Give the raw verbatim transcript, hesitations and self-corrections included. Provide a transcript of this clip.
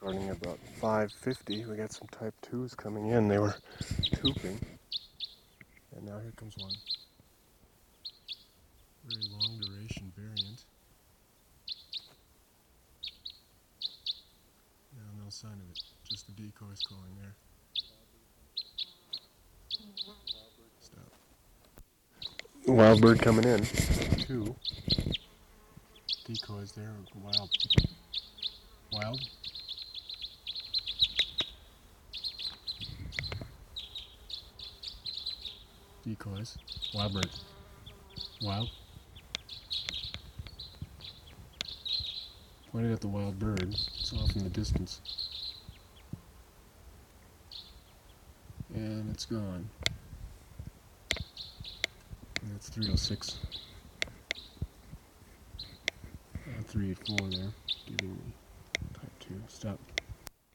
starting at about five fifty. We got some type twos coming in. They were cooping. And now here comes one. Very long duration variant. Now no sign of it. Just the decoys calling there. Stop. Wild bird coming in. Two. Decoys there. Wild. Wild. Decoys. Wild bird. Wild. Pointed at the wild bird. It's off in the distance. And it's gone. And that's three oh six. Uh, three eighty-four there. Giving me type two. Stop.